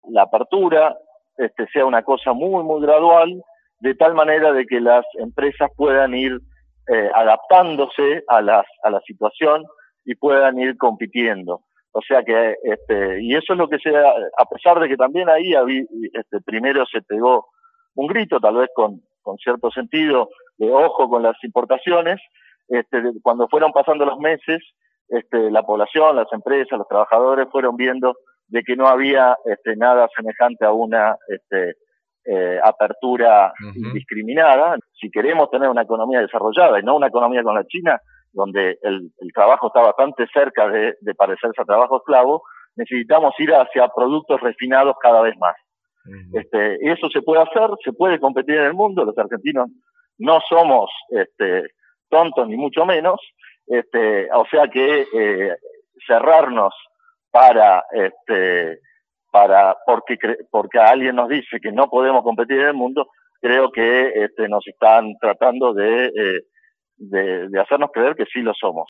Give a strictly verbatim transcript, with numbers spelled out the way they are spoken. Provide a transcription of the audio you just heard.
la apertura este, sea una cosa muy, muy gradual, de tal manera de que las empresas puedan ir eh, adaptándose a, las, a la situación y puedan ir compitiendo. O sea que, este, y eso es lo que se, a pesar de que también ahí había, este, primero se pegó un grito, tal vez con, con cierto sentido, de ojo con las importaciones, este, cuando fueron pasando los meses, este, la población, las empresas, los trabajadores fueron viendo de que no había este, nada semejante a una este, eh, apertura uh-huh. indiscriminada. Si queremos tener una economía desarrollada y no una economía con la China, donde el, el trabajo está bastante cerca de, de parecerse a trabajo esclavo, necesitamos ir hacia productos refinados cada vez más. Uh-huh. Este, eso se puede hacer, se puede competir en el mundo, los argentinos no somos este, tontos ni mucho menos, este, o sea que eh, cerrarnos para, este, para porque, porque alguien nos dice que no podemos competir en el mundo, creo que este, nos están tratando de... Eh, De, de hacernos creer que sí lo somos.